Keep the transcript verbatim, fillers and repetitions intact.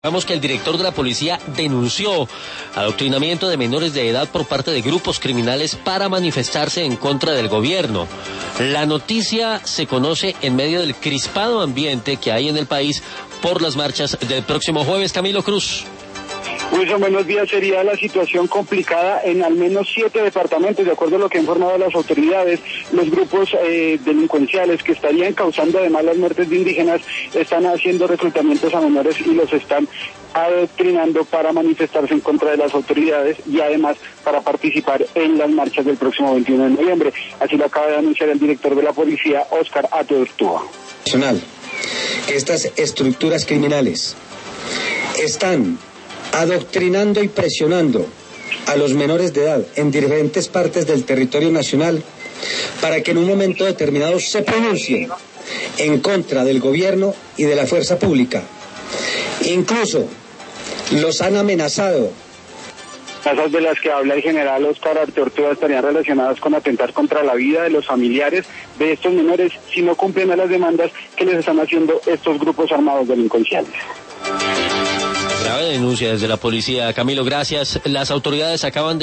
Vemos que el director de la policía denunció adoctrinamiento de menores de edad por parte de grupos criminales para manifestarse en contra del gobierno. La noticia se conoce en medio del crispado ambiente que hay en el país por las marchas del próximo jueves. Camilo Cruz. Wilson, buenos días. Sería la situación complicada en al menos siete departamentos, de acuerdo a lo que han informado las autoridades. Los grupos eh, delincuenciales que estarían causando además las muertes de indígenas están haciendo reclutamientos a menores y los están adoctrinando para manifestarse en contra de las autoridades y además para participar en las marchas del próximo veintiuno de noviembre. Así lo acaba de anunciar el director de la policía, Óscar Atortúa. Estas estructuras criminales están adoctrinando y presionando a los menores de edad en diferentes partes del territorio nacional para que en un momento determinado se pronuncien en contra del gobierno y de la fuerza pública. Incluso los han amenazado. Esas de las que habla el general Óscar Atortúa estarían relacionadas con atentar contra la vida de los familiares de estos menores si no cumplen a las demandas que les están haciendo estos grupos armados delincuenciales. Grave denuncia desde la policía. Camilo, gracias. Las autoridades acaban de